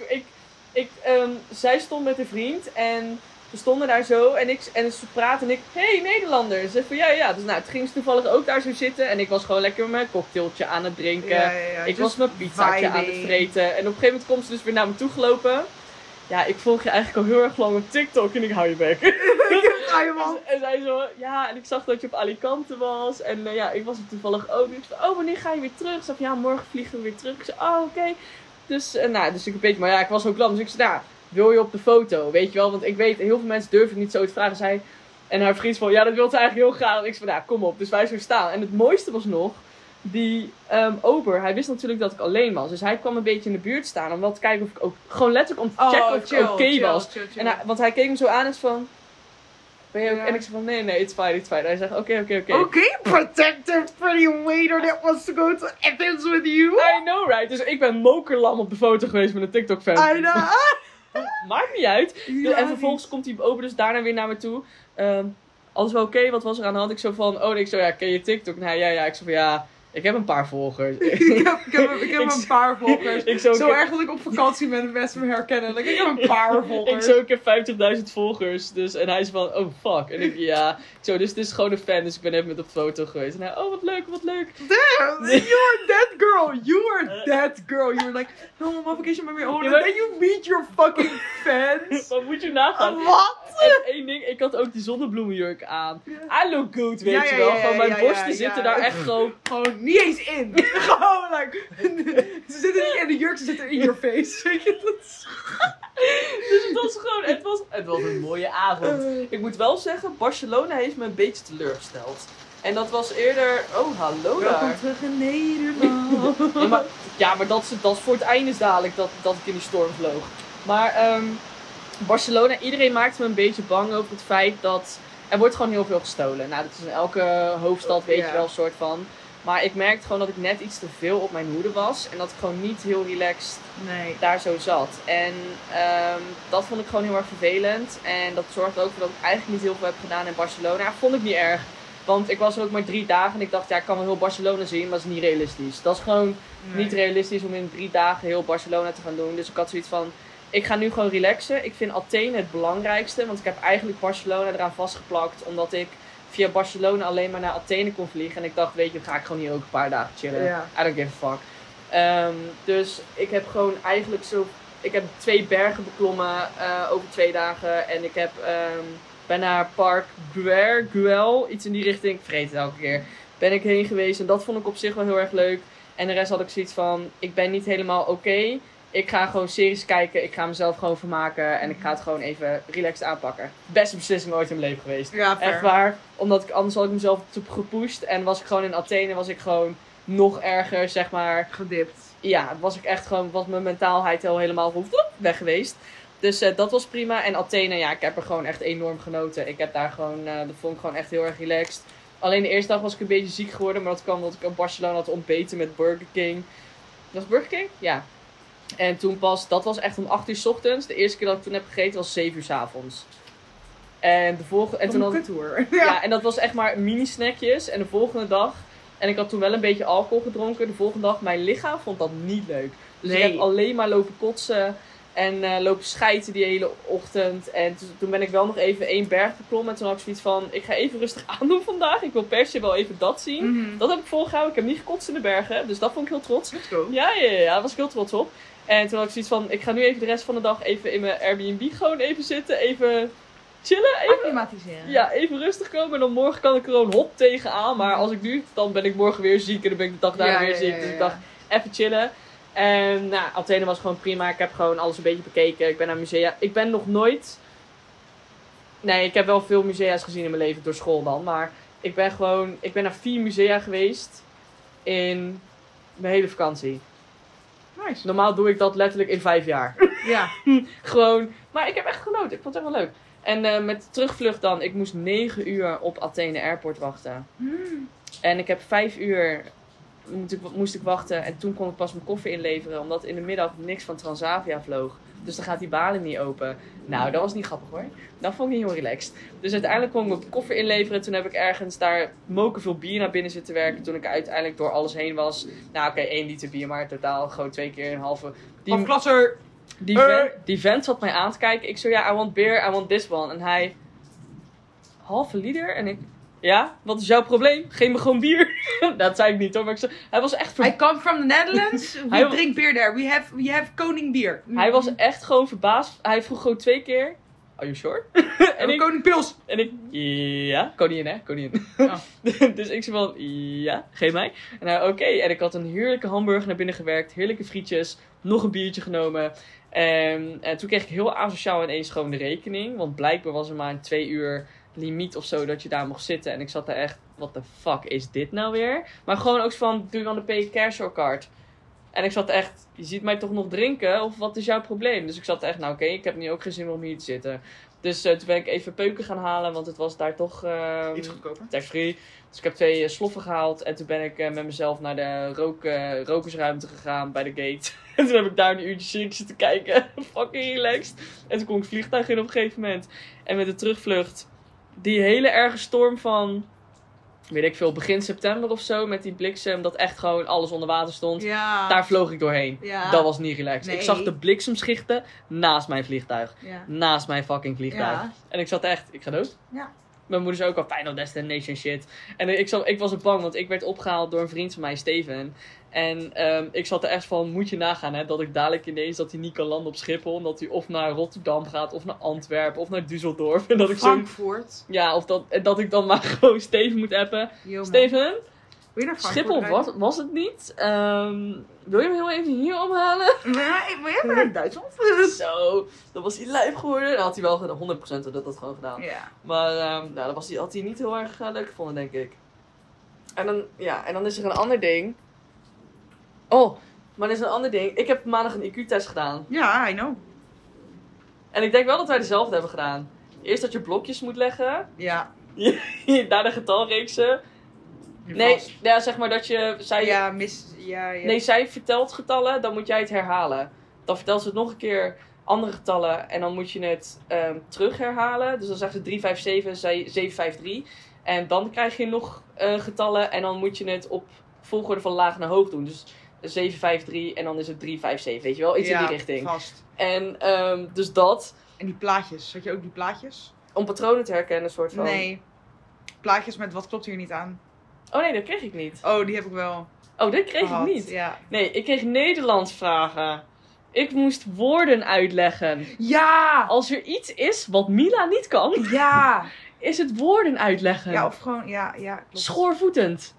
moment, zij stond met een vriend en we stonden daar zo en ze praten en ik, hey Nederlander. Ze zei van ja. Dus nou, het ging ze toevallig ook daar zo zitten en ik was gewoon lekker mijn cocktailtje aan het drinken. Ja. Ik was mijn pizzaatje aan het vreten. En op een gegeven moment komt ze dus weer naar me toe gelopen. Ja, ik volg je eigenlijk al heel erg lang op TikTok en ik hou je bek. Hou je mond. En zij zo, ja, en ik zag dat je op Alicante was. En ik was er toevallig ook. Dus ik zei, wanneer ga je weer terug? Ze zei van, ja, morgen vliegen we weer terug. Ik zei, oké. Dus ik een beetje, maar ja, ik was ook lang. Dus ik zei, wil je op de foto? Weet je wel, want ik weet, heel veel mensen durven het niet zo te vragen. En haar vriend van, ja, dat wil ze eigenlijk heel graag. En ik zei, kom op. Dus wij zo staan. En het mooiste was nog, die ober, hij wist natuurlijk dat ik alleen was. Dus hij kwam een beetje in de buurt staan om wel te kijken of ik ook, gewoon letterlijk om te checken of ik oké was. Chill. En want hij keek me zo aan en is van, ben je ook? Ja. En ik zei van, nee, it's fine. Hij zegt, oké. Okay, protective pretty waiter that wants to go to Athens with you. I know, right? Dus ik ben mokerlam op de foto geweest met een TikTok-fan. I know. Maakt niet uit. Ja, en vervolgens komt die ober dus daarna weer naar me toe. alles wel oké? Wat was er aan de hand? Ik zo van, ik zo, ja, ken je TikTok? Nou ja. Ik zo van, ja, ik heb een paar volgers. Ik heb een paar volgers. Zo erg dat ik op vakantie met een best me herkennen. Ik heb een paar volgers. Ik heb 50.000 volgers. Dus, en hij is van, oh fuck. En ik, ja. Zo, dus het is gewoon een fan. Dus ik ben even met op foto geweest. En hij, oh wat leuk. Damn, you are that girl. You were like, no, I'm on vacation met mijn oren. Ja, maar... Then you meet your fucking fans. Wat moet je nagaan? Wat? En één ding, ik had ook die zonnebloemenjurk aan. I look good, weet je wel. Gewoon mijn borsten zitten daar echt gewoon niet eens in. Gewoon like, ze zitten niet in de jurk, ze zitten in your face. Weet je dat? Dus het was gewoon, het was een mooie avond. Ik moet wel zeggen, Barcelona heeft me een beetje teleurgesteld. En dat was eerder, oh hallo daar. Welkom terug in Nederland. Maar dat is voor het einde dadelijk dat ik in die storm vloog. Maar Barcelona, iedereen maakte me een beetje bang over het feit dat er wordt gewoon heel veel gestolen. Nou, dat is in elke hoofdstad, weet je wel, soort van. Maar ik merkte gewoon dat ik net iets te veel op mijn hoede was. En dat ik gewoon niet heel relaxed daar zo zat. En dat vond ik gewoon heel erg vervelend. En dat zorgde ook voor dat ik eigenlijk niet heel veel heb gedaan in Barcelona. Vond ik niet erg. Want ik was er ook maar 3 dagen. En ik dacht, ja, ik kan wel heel Barcelona zien. Maar dat is niet realistisch. Dat is gewoon niet realistisch om in 3 dagen heel Barcelona te gaan doen. Dus ik had zoiets van, ik ga nu gewoon relaxen. Ik vind Athene het belangrijkste. Want ik heb eigenlijk Barcelona eraan vastgeplakt. Omdat ik via Barcelona alleen maar naar Athene kon vliegen. En ik dacht, weet je, dan ga ik gewoon hier ook een paar dagen chillen. Yeah. I don't give a fuck. Dus ik heb gewoon eigenlijk ik heb 2 bergen beklommen over 2 dagen. En ik ben naar Park Güell, iets in die richting. Ik vergeet het elke keer. Ben ik heen geweest. En dat vond ik op zich wel heel erg leuk. En de rest had ik zoiets van, ik ben niet helemaal oké. Ik ga gewoon series kijken. Ik ga mezelf gewoon vermaken. En ik ga het gewoon even relaxed aanpakken. Beste beslissing ooit in mijn leven geweest. Ja, fair. Echt waar. Omdat anders had ik mezelf te gepusht. En was ik gewoon in Athene. Was ik gewoon nog erger, zeg maar. Gedipt. Ja, was mijn mentaalheid helemaal weg geweest. Dus dat was prima. En Athene, ja, ik heb er gewoon echt enorm genoten. Ik heb daar gewoon, dat vond ik gewoon echt heel erg relaxed. Alleen de eerste dag was ik een beetje ziek geworden. Maar dat kwam omdat ik in Barcelona had ontbeten met Burger King. Was het Burger King? Ja. En toen dat was echt om 8 uur 's ochtends. De eerste keer dat ik toen heb gegeten was 7 uur 's avonds. En en dat was echt maar mini snackjes. En de volgende dag, en ik had toen wel een beetje alcohol gedronken. De volgende dag, mijn lichaam vond dat niet leuk. Dus ik heb alleen maar lopen kotsen en lopen schijten die hele ochtend. En toen ben ik wel nog even 1 berg geklommen. En toen had ik zoiets van, ik ga even rustig aandoen vandaag. Ik wil per se wel even dat zien. Mm-hmm. Dat heb ik volgehouden. Ik heb niet gekotst in de bergen. Dus dat vond ik heel trots. Let's go. Ja, daar was ik heel trots op. En toen had ik zoiets van, ik ga nu even de rest van de dag even in mijn Airbnb gewoon even zitten. Even chillen. Acclimatiseren. Ja, even rustig komen. En dan morgen kan ik er gewoon hop tegenaan. Maar als ik nu, dan ben ik morgen weer ziek. En dan ben ik de dag daarna weer ziek. Dus ik dacht, even chillen. En nou, Athene was gewoon prima. Ik heb gewoon alles een beetje bekeken. Ik ben naar musea. Ik ben nog nooit... Nee, ik heb wel veel musea's gezien in mijn leven. Door school dan. Maar ik ben naar 4 musea geweest. In mijn hele vakantie. Nice. Normaal doe ik dat letterlijk in 5 jaar. Ja. Gewoon. Maar ik heb echt genoten. Ik vond het echt wel leuk. En met de terugvlucht dan. Ik moest 9 uur op Athene Airport wachten. En ik heb 5 uur moest ik wachten. En toen kon ik pas mijn koffer inleveren. Omdat in de middag niks van Transavia vloog. Dus dan gaat die balie niet open. Nou, dat was niet grappig hoor. Dat vond ik niet heel relaxed. Dus uiteindelijk kon ik mijn koffer inleveren. Toen heb ik ergens daar moken veel bier naar binnen zitten werken. Toen ik uiteindelijk door alles heen was. Nou oké, 1 liter bier. Maar in totaal gewoon 2 keer een halve. Klasser. Die vent zat mij aan te kijken. Ik zo, ja, I want beer, I want this one. En hij, halve liter? En ik, ja, wat is jouw probleem? Geef me gewoon bier. Dat zei ik niet hoor, maar ik zo, hij was echt I come from the Netherlands. We drink beer there. We have Koning beer. Hij was echt gewoon verbaasd. Hij vroeg gewoon 2 keer, are you sure? En Koning Pils. En ik, ja, koningin hè, koningin. Oh. Dus ik zei van, ja, geef mij. En hij, oké. En ik had een heerlijke hamburger naar binnen gewerkt, heerlijke frietjes, nog een biertje genomen. En toen kreeg ik heel asociaal ineens gewoon de rekening. Want blijkbaar was er maar een 2 uur limiet of zo dat je daar mocht zitten. En ik zat daar echt, what the fuck is dit nou weer? Maar gewoon ook van, doe je aan de pay cash card? En ik zat echt, je ziet mij toch nog drinken? Of wat is jouw probleem? Dus ik zat echt, nou oké, ik heb nu ook geen zin meer om hier te zitten. Dus toen ben ik even peuken gaan halen, want het was daar toch iets goedkoper. Tax-free. Dus ik heb 2 sloffen gehaald. En toen ben ik met mezelf naar de rokersruimte gegaan bij de gate. En toen heb ik daar een uurtje series zitten kijken. Fucking relaxed. En toen kon ik het vliegtuig in op een gegeven moment. En met de terugvlucht die hele erge storm van, weet ik veel, begin september of zo, met die bliksem, dat echt gewoon alles onder water stond. Ja. Daar vloog ik doorheen. Ja. Dat was niet relaxed. Nee. Ik zag de bliksemschichten naast mijn vliegtuig. Ja. Naast mijn fucking vliegtuig. Ja. En ik zat echt, ik ga dood. Ja. Mijn moeder zei ook al, Final Destination shit. En ik was ook bang, want ik werd opgehaald door een vriend van mij, Steven. En ik zat er echt van, moet je nagaan, hè, dat ik dadelijk ineens, dat hij niet kan landen op Schiphol. Omdat hij of naar Rotterdam gaat, of naar Antwerpen, of naar Düsseldorf. En dat ik zo, Frankfurt. ja, of dat ik dan maar gewoon Steven moet appen. Yo, Steven, wil je naar Frankfurt Schiphol rijden? was het niet. Wil je hem heel even hier omhalen? Nee, wil je naar Duitsland? Zo, dan was hij lijp geworden. Dan had hij wel 100% dat gewoon gedaan. Ja. Maar nou, dat had hij niet heel erg leuk gevonden, denk ik. En dan is er een ander ding. Oh, maar er is een ander ding. Ik heb maandag een IQ-test gedaan. Ja, I know. En ik denk wel dat wij dezelfde hebben gedaan. Eerst dat je blokjes moet leggen. Ja. Daar de getalreeksen. Nu Nee, vast. ja, zeg maar dat je... Ja. Nee, zij vertelt getallen, dan moet jij het herhalen. Dan vertelt ze het nog een keer andere getallen en dan moet je het terug herhalen. Dus dan zegt ze 357, zij 753. En dan krijg je nog getallen en dan moet je het op volgorde van laag naar hoog doen. Dus 753 en dan is het 357, weet je wel? Iets in die richting. Vast. En dus dat, En die plaatjes, had je ook die plaatjes? om patronen te herkennen, soort van. Nee. Plaatjes met wat klopt hier niet aan. Oh nee, dat kreeg ik niet. Oh, die heb ik wel. Oh, dat kreeg gehad. ik niet. Ja. Nee, ik kreeg Nederlands vragen. Ik moest woorden uitleggen. Ja! Als er iets is wat Mila niet kan, Ja! is het woorden uitleggen. Ja, of gewoon, ja, klopt. Schoorvoetend.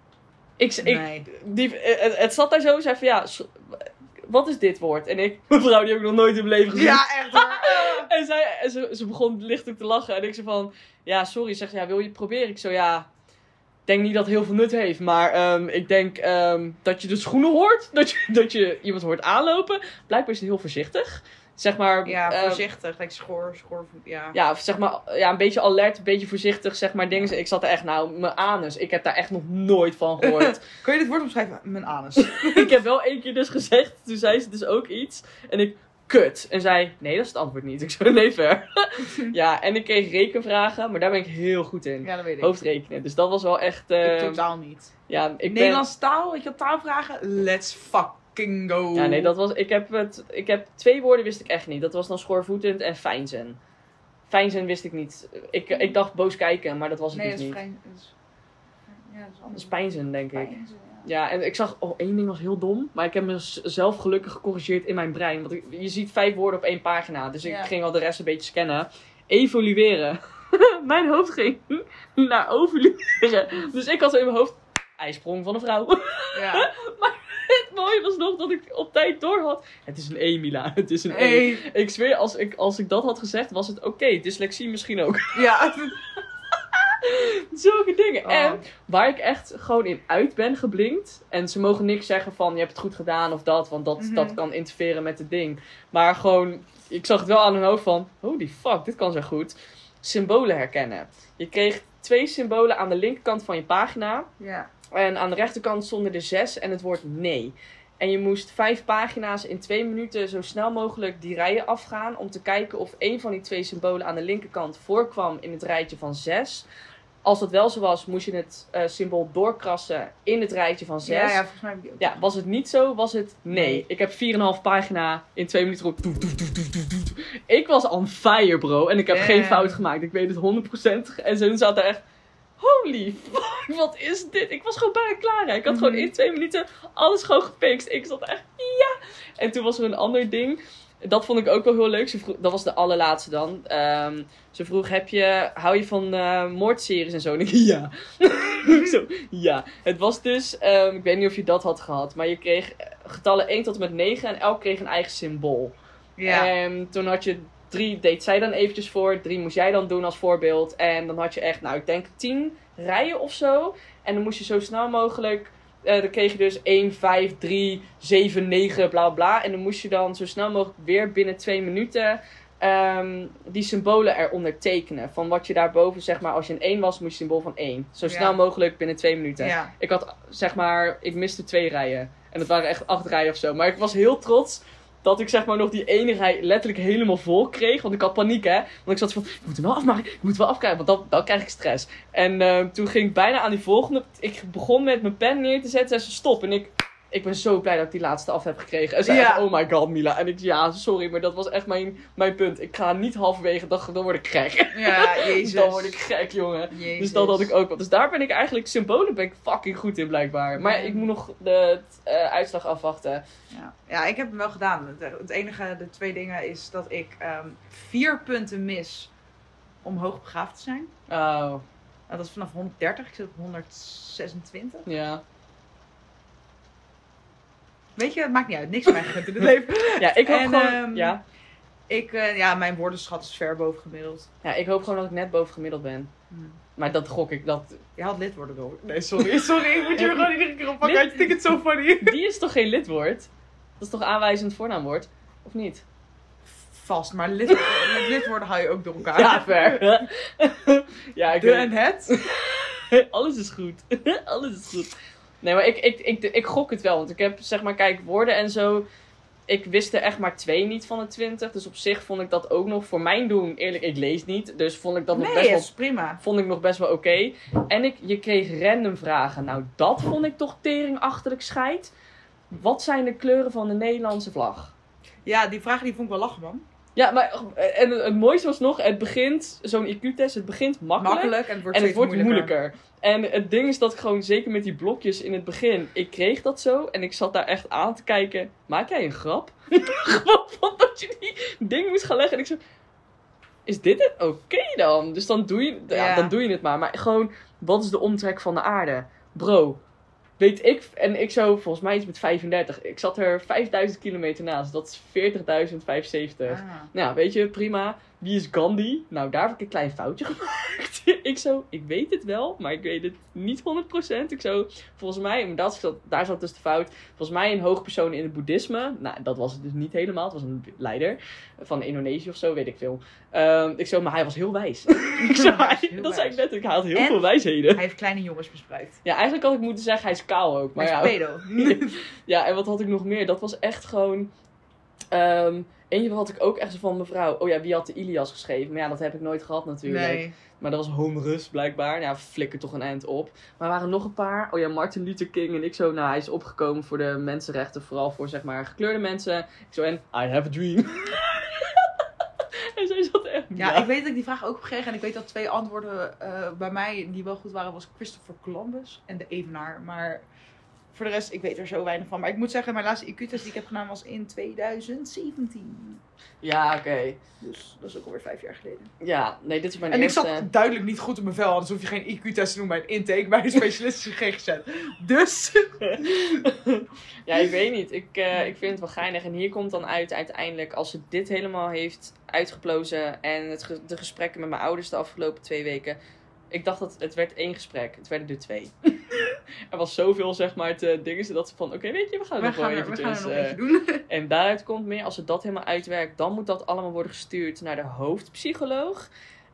Nee. Het zat daar zo, zei van ja, wat is dit woord? En ik, mevrouw die heb ik nog nooit in mijn leven gezien. Ja, echt hoor. En ze begon lichtelijk te lachen. En ik zei van, ja sorry, zegt ja, wil je het proberen? Ik zo, ja, ik denk niet dat het heel veel nut heeft. Maar ik denk dat je de schoenen hoort. Dat je iemand hoort aanlopen. Blijkbaar is het heel voorzichtig. Zeg maar... Ja, voorzichtig. Like schoor, ja. Ja, of zeg maar, ja, een beetje alert, een beetje voorzichtig, zeg maar dingen. Ik zat er echt, nou, mijn anus. Ik heb daar echt nog nooit van gehoord. Kun je dit woord omschrijven? Mijn anus. Ik heb wel 1 keer dus gezegd, toen zei ze dus ook iets. En ik, kut. En zei, nee, dat is het antwoord niet. Ik zo, nee, ver. Ja, en ik kreeg rekenvragen, maar daar ben ik heel goed in. Ja, dat weet ik. Hoofdrekenen. Dus dat was wel echt... Ik totaal niet. Ja, ik Nederlandse taal, weet je wat taalvragen? Let's fucking go. Ja, nee, dat was... Ik heb 2 woorden wist ik echt niet. Dat was dan schoorvoetend en fijnzen. Fijnzen wist ik niet. Ik dacht boos kijken, maar dat was het Nee, dus dat is niet. vrij... Ja, dat is Dat anders. is pijnzen, denk ik. Pijnzen, ja. Ja, en ik zag... Oh, 1 ding was heel dom. Maar ik heb mezelf gelukkig gecorrigeerd in mijn brein. Want je ziet 5 woorden op 1 pagina. Dus ik Ja. ging al de rest een beetje scannen. Evolueren. Mijn hoofd ging naar overlueren. Dus ik had zo in mijn hoofd... IJsprong van een vrouw. Ja. Het mooie was nog dat ik op tijd door had. Het is een E, Mila. Het is een E. Hey. Ik zweer, als ik dat had gezegd, was het oké. Dyslexie misschien ook. Ja. Zulke dingen. Oh. En waar ik echt gewoon in uit ben geblinkt. En ze mogen niks zeggen van je hebt het goed gedaan of dat. Want dat kan interfereren met het ding. Maar gewoon, ik zag het wel aan hun hoofd van... Holy fuck, dit kan zo goed. Symbolen herkennen. Je kreeg 2 symbolen aan de linkerkant van je pagina. Ja. En aan de rechterkant stonden er 6 en het woord nee. En je moest 5 pagina's in 2 minuten zo snel mogelijk die rijen afgaan. Om te kijken of één van die 2 symbolen aan de linkerkant voorkwam in het rijtje van 6. Als dat wel zo was, moest je het symbool doorkrassen in het rijtje van 6. Ja, volgens mij heb ik die ook. Ja, was het niet zo, was het nee. Nee. Ik heb 4,5 pagina in 2 minuten gewoon... Ik was on fire, bro. En ik heb geen fout gemaakt. Ik weet het 100%. En ze zaten echt... Holy fuck, wat is dit? Ik was gewoon bijna klaar. Hè. Ik had gewoon in 2 minuten alles gewoon gefixt. Ik zat echt, ja. En toen was er een ander ding. Dat vond ik ook wel heel leuk. Dat was de allerlaatste dan. Ze vroeg, hou je van moordseries en zo? En ik, ja. Zo, ja. Het was dus, ik weet niet of je dat had gehad. Maar je kreeg getallen 1 tot en met 9. En elk kreeg een eigen symbool. Ja. En toen had je 3, deed zij dan eventjes voor. 3 moest jij dan doen als voorbeeld. En dan had je echt, nou ik denk 10 rijen of zo. En dan moest je zo snel mogelijk... dan kreeg je dus 1, 5, 3, 7, 9, bla bla. En dan moest je dan zo snel mogelijk weer binnen 2 minuten... die symbolen eronder tekenen. Van wat je daarboven, zeg maar, als je een 1 was, moest je symbool van 1. Zo snel mogelijk binnen 2 minuten. Ja. Ik had, zeg maar, ik miste 2 rijen. En dat waren echt 8 rijen of zo. Maar ik was heel trots dat ik zeg maar nog die ene rij letterlijk helemaal vol kreeg. Want ik had paniek, hè. Want ik zat van, ik moet hem wel afmaken. Ik moet hem wel afkrijgen, want dan krijg ik stress. En toen ging ik bijna aan die volgende. Ik begon met mijn pen neer te zetten. En ze stop. En ik ben zo blij dat ik die laatste af heb gekregen. En ze zei echt, oh my god, Mila. En ik ja, sorry, maar dat was echt mijn punt. Ik ga niet halverwege, dan word ik gek. Ja, jezus. Dan word ik gek, jongen. Jezus. Dus dat had ik ook wel. Dus daar ben ik eigenlijk, symbolen ben ik fucking goed in, blijkbaar. Maar ik moet nog de uitslag afwachten. Ja, ik heb hem wel gedaan. Het enige, de 2 dingen is dat ik 4 punten mis om hoogbegaafd te zijn. Oh, Dat is vanaf 130, ik zit op 126. ja. Weet je, het maakt niet uit. Niks mij gegund in het leven. Ja, ik hoop En, gewoon... mijn woordenschat is ver boven gemiddeld. Ja, ik hoop gewoon dat ik net boven gemiddeld ben. Maar dat gok ik. Je had lidwoorden door. Nee, sorry. Ik moet je er gewoon iedere keer op pakken. Ik vind het zo funny. Die is toch geen lidwoord? Dat is toch aanwijzend voornaamwoord? Of niet? Vast, maar met lidwoorden hou je ook door elkaar. Ja, ver. Ja, ik De en het. Alles is goed. Alles is goed. Nee, maar ik gok het wel. Want ik heb, zeg maar, kijk, woorden en zo. Ik wist er echt maar 2 niet van de 20. Dus op zich vond ik dat ook nog voor mijn doen. Eerlijk, ik lees niet. Dus vond ik dat nog best wel... is prima. Vond ik nog best wel oké. En je kreeg random vragen. Nou, dat vond ik toch teringachterlijk scheid. Wat zijn de kleuren van de Nederlandse vlag? Ja, die vragen die vond ik wel lachen, man. Ja, maar en het mooiste was nog, het begint, zo'n IQ-test, het begint makkelijk en het wordt moeilijker. En het ding is dat ik gewoon, zeker met die blokjes in het begin, ik kreeg dat zo en ik zat daar echt aan te kijken. Maak jij een grap? Gewoon van dat je die ding moest gaan leggen. En ik zo, is dit het? Oké dan. Dus dan doe je het maar. Maar gewoon, wat is de omtrek van de aarde? Bro, weet ik, en ik zo, volgens mij iets met 35. Ik zat er 5000 kilometer naast. Dat is 40.075. Nou, weet je, prima. Wie is Gandhi? Nou, daar heb ik een klein foutje gemaakt. Ik weet het wel, maar ik weet het niet 100%. Ik zo, volgens mij, daar zat dus de fout. Volgens mij een hoogpersoon in het boeddhisme. Nou, dat was het dus niet helemaal. Het was een leider van Indonesië of zo, weet ik veel. Maar hij was heel wijs. Dat zei ik net, hij had heel veel wijsheden. Hij heeft kleine jongens misbruikt. Ja, eigenlijk had ik moeten zeggen, hij is kaal ook. Maar hij is pedo. Ja, en wat had ik nog meer? Dat was echt gewoon... Eentje had ik ook echt zo van mevrouw. Oh ja, wie had de Ilias geschreven? Maar ja, dat heb ik nooit gehad natuurlijk. Nee. Maar dat was Homerus blijkbaar. Ja, flikker toch een eind op. Maar er waren nog een paar. Oh ja, Martin Luther King en ik zo. Nou, hij is opgekomen voor de mensenrechten. Vooral voor, zeg maar, gekleurde mensen. Ik zo, en I have a dream. En zij zat echt... Ja, ik weet dat ik die vraag ook heb gekregen. En ik weet dat 2 antwoorden bij mij die wel goed waren. Was Christopher Columbus en de Evenaar. Maar... Voor de rest, ik weet er zo weinig van. Maar ik moet zeggen, mijn laatste IQ-test die ik heb gedaan was in 2017. Ja, oké. Dus dat is ook alweer 5 jaar geleden. Ja, nee, dit is mijn en eerste... ik zat duidelijk niet goed op mijn vel. Anders hoef je geen IQ-test te doen bij een intake bij een specialistische GGZ. Dus... Ja, ik weet niet. Ik vind het wel geinig. En hier komt dan uiteindelijk, als het dit helemaal heeft uitgeplozen... en de gesprekken met mijn ouders de afgelopen 2 weken... Ik dacht dat het werd 1 gesprek. Het werden er 2. Er was zoveel, zeg maar, te dingen. Dat ze van, oké, weet je, we gaan het nog wel eventjes... We gaan het nog even doen. En daaruit komt meer, als het dat helemaal uitwerkt... dan moet dat allemaal worden gestuurd naar de hoofdpsycholoog.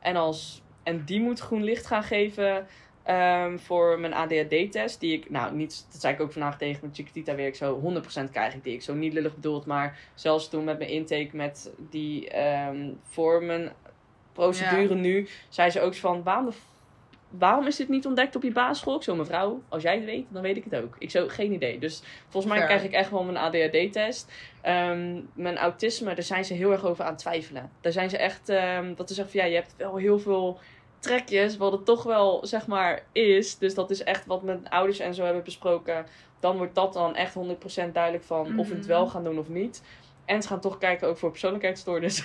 En die moet groen licht gaan geven... voor mijn ADHD-test. Die ik, nou, niet... Dat zei ik ook vandaag tegen mijn Chiquitita weer. Ik zo 100% krijg ik die. Ik zo niet lullig bedoeld, maar... Zelfs toen met mijn intake met die... voor mijn procedure nu... zei ze ook van... Waarom is dit niet ontdekt op je basisschool? Ik zo, mevrouw, als jij het weet, dan weet ik het ook. Ik zo, geen idee. Dus volgens mij krijg ik echt wel mijn ADHD-test. Mijn autisme, daar zijn ze heel erg over aan het twijfelen. Daar zijn ze echt, dat ze zeggen van, ja, je hebt wel heel veel trekjes, wat het toch wel, zeg maar, is. Dus dat is echt wat mijn ouders en zo hebben besproken. Dan wordt dat dan echt 100% duidelijk van of we het wel gaan doen of niet. En ze gaan toch kijken ook voor persoonlijkheidsstoornis.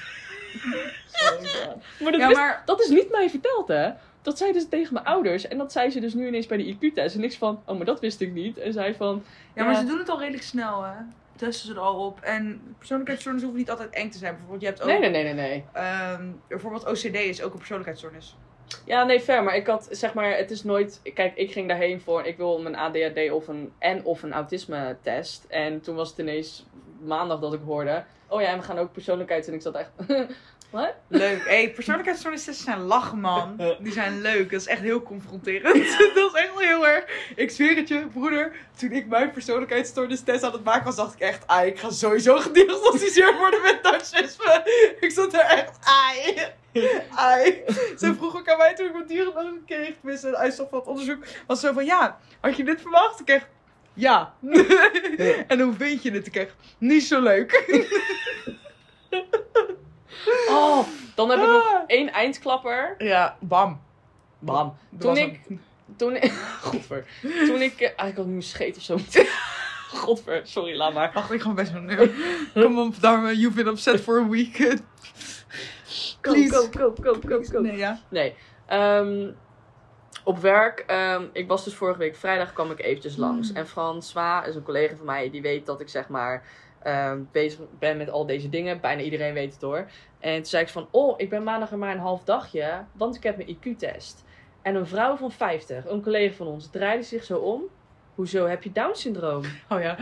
Maar dat is niet mij verteld, hè? Dat zei dus tegen mijn ouders. En dat zei ze dus nu ineens bij de IQ-test. En niks van, oh, maar dat wist ik niet. En zei van... Ja, maar ze doen het al redelijk snel, hè? Testen ze er al op. En persoonlijkheidsstoornis hoeft niet altijd eng te zijn. Bijvoorbeeld, je hebt ook... Nee. Bijvoorbeeld OCD is ook een persoonlijkheidsstoornis. Ja, nee, fair. Maar ik had, zeg maar, het is nooit... Kijk, ik ging daarheen voor... Ik wil mijn ADHD of een autisme-test. En toen was het ineens maandag dat ik hoorde... Oh ja, en we gaan ook persoonlijkheids... En ik zat echt... Wat? Leuk. Hey, persoonlijkheidsstoornistesten zijn lachen, man. Die zijn leuk. Dat is echt heel confronterend. Dat is echt heel erg. Ik zweer het je, broeder. Toen ik mijn persoonlijkheidsstoornistest aan het maken was, dacht ik echt, ik ga sowieso gediagnosticeerd worden met narcisme. Ik zat er echt, Ze vroeg ook aan mij toen ik mijn diagnose kreeg, tenminste de uitslag van het onderzoek, was zo van, ja, had je dit verwacht? Ik echt, ja. En hoe vind je het? Ik echt, niet zo leuk. Oh, dan heb ik nog 1 eindklapper. Ja, bam. Bam. Godver. Toen ik... ik had nu scheet of zo. Godver, sorry, laat maar. Wacht, ik ga best wel nu. Kom op, darmen. You've been upset for a week. Please. Go. Nee, ja. Nee. Op werk, ik was dus vorige week vrijdag, kwam ik eventjes langs. En François is een collega van mij, die weet dat ik zeg maar bezig ben met al deze dingen. Bijna iedereen weet het hoor. En toen zei ik van, ik ben maandag er maar een half dagje, want ik heb mijn IQ-test. En een vrouw van 50, een collega van ons, draaide zich zo om. Hoezo, heb je Down-syndroom? Oh ja.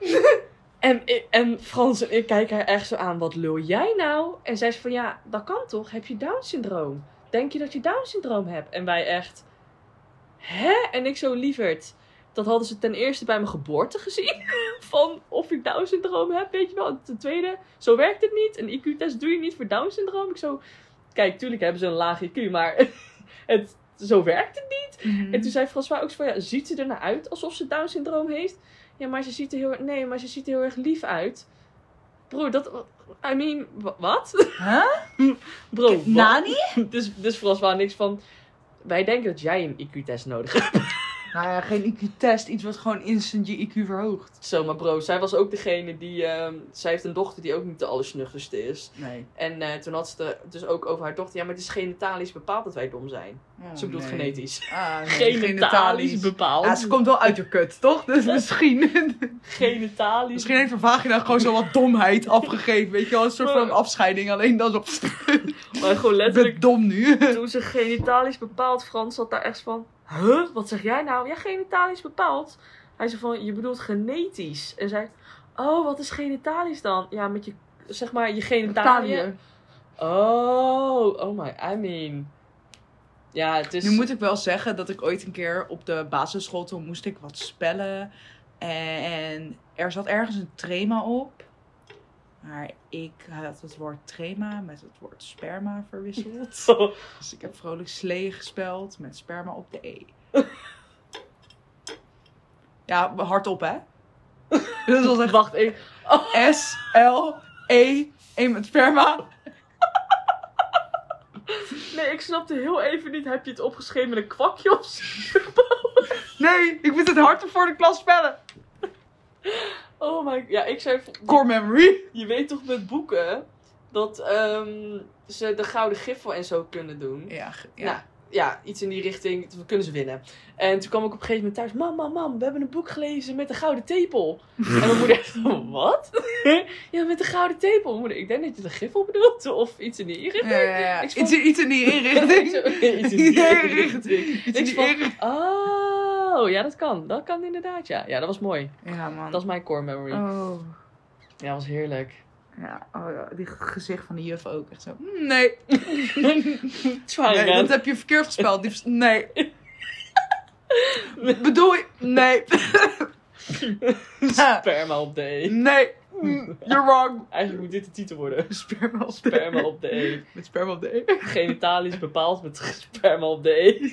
En Frans en ik kijken haar echt zo aan, wat lul jij nou? En zij zei van, ja, dat kan toch? Heb je Down-syndroom? Denk je dat je Down-syndroom hebt? En wij echt, hè? En ik zo, lieverd, dat hadden ze ten eerste bij mijn geboorte gezien. Van of ik Down-syndroom heb, weet je wel. En ten tweede, zo werkt het niet. Een IQ-test doe je niet voor Down-syndroom. Ik zo, kijk, tuurlijk hebben ze een laag IQ, maar zo werkt het niet. Mm-hmm. En toen zei François ook zo van, ja, ziet ze er nou uit alsof ze Down-syndroom heeft? Ja, maar ze ziet er heel erg lief uit. Broer, wat? Huh? Bro, wat? Nani? Dus François niks van, wij denken dat jij een IQ-test nodig hebt. Nou ja, geen IQ-test. Iets wat gewoon instant je IQ verhoogt. Zo, maar bro, zij was ook degene die... zij heeft een dochter die ook niet de allersnuchterste is. Nee. En toen had ze het dus ook over haar dochter. Ja, maar het is genetalisch bepaald dat wij dom zijn. Ze bedoelt genetisch. Nee, Genetalisch bepaald. Ja, ze komt wel uit je kut, toch? Dus misschien... Genetalisch. Misschien heeft haar vagina gewoon zo wat domheid afgegeven. Weet je wel, een soort van afscheiding. Alleen dan zo... Maar gewoon Ik letterlijk... ben dom nu. Toen ze genetalisch bepaald, Frans zat daar echt van... Huh? Wat zeg jij nou? Ja, genetalisch bepaald. Hij zei van, je bedoelt genetisch. En zei, wat is genetalisch dan? Ja, met je, zeg maar, je genitaliën. Oh my, I mean... Ja, het is... Nu moet ik wel zeggen dat ik ooit een keer op de basisschool, toen moest ik wat spellen. En er zat ergens een trema op. Maar ik had het woord trema met het woord sperma verwisseld. Dus ik heb vrolijk slee gespeld met sperma op de E. Ja, hardop hè. Dus was echt Wacht, S-L-E, 1 met sperma. Nee, ik snapte heel even niet. Heb je het opgeschreven met een kwakje of zo? Nee, ik moet het hardop voor de klas spellen. Oh my... Ja, ik zei... Core memory. Je weet toch met boeken dat ze de gouden griffel en zo kunnen doen. Ja. Nou, ja, iets in die richting. We kunnen ze winnen. En toen kwam ik op een gegeven moment thuis. Mam, we hebben een boek gelezen met de gouden tepel. En mijn moeder echt van, wat? Ja, met de gouden tepel. Moeder, ik denk dat je de griffel bedoelt. Of iets in die richting. Ja. Ik vond... Iets in die inrichting. Iets in die richting. Iets in Ik die vond... inrichting. Oh, ja, dat kan. Dat kan inderdaad, ja. Ja, dat was mooi. Ja, man. Dat is mijn core memory. Oh. Ja, dat was heerlijk. Ja, die gezicht van de juf ook. Echt zo. Nee. Try Nee, again. dat heb je verkeerd gespeld. Nee. Bedoel je? Nee. Sperma op de E. Nee. You're wrong. Eigenlijk moet dit de titel worden. Sperma op de Sperma op de E. Met sperma op de E. Genitalisch bepaald met sperma op de E.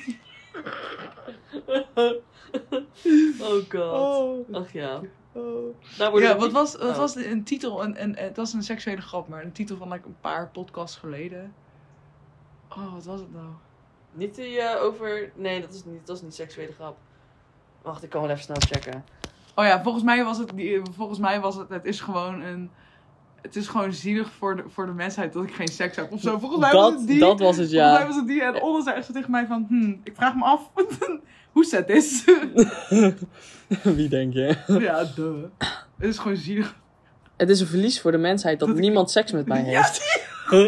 Oh god. Ach ja. Daar worden Ja, we wat niet- was een titel? Het was een seksuele grap, maar een titel van een paar podcasts geleden. Oh, wat was het nou? Niet die over... Nee, dat is niet seksuele grap. Wacht, ik kan wel even snel checken. Oh ja, volgens mij was het is gewoon het is gewoon zielig voor de mensheid dat ik geen seks heb of zo. Volgens mij was het die. Dat was het, Volgens mij ja. was het die. En Olle zei echt zo tegen mij van, ik vraag me af hoe zet is. Wie denk je? Ja, het is gewoon zielig. Het is een verlies voor de mensheid dat niemand seks met mij heeft.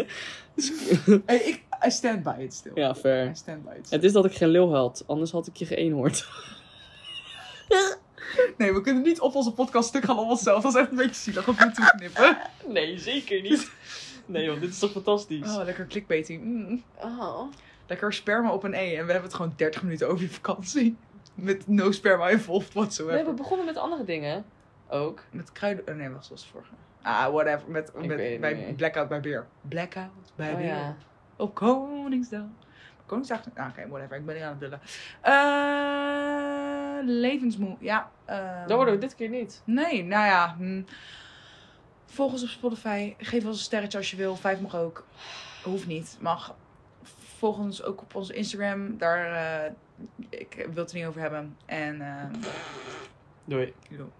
Hey, I stand by it still. Ja, fair. I stand by it. Het is dat ik geen lul had, anders had ik je geëenhoord. Nee, we kunnen niet op onze podcast stuk gaan om onszelf. Dat is echt een beetje zielig. Dat moeten we knippen. Nee, zeker niet. Nee joh, dit is toch fantastisch? Oh, lekker clickbaiting. Oh. Lekker sperma op een E. En we hebben het gewoon 30 minuten over je vakantie. Met no sperma involved whatsoever. Nee, we begonnen met andere dingen. Ook. Met kruiden... Oh nee, was het vorige. Whatever. weet Bij het niet. Blackout bij Beer. Blackout bij Oh Beer. ja. Op Koningsdag. Koningsdag... Oké, whatever. Ik ben niet aan het lullen. Levensmoe. Ja. Dat worden we dit keer niet. Nee, nou ja. Volg ons op Spotify. Geef ons een sterretje als je wil. 5 mag ook. Hoeft niet. Mag. Volg ons ook op onze Instagram. Daar... ik wil het er niet over hebben. En... Doei. Doei.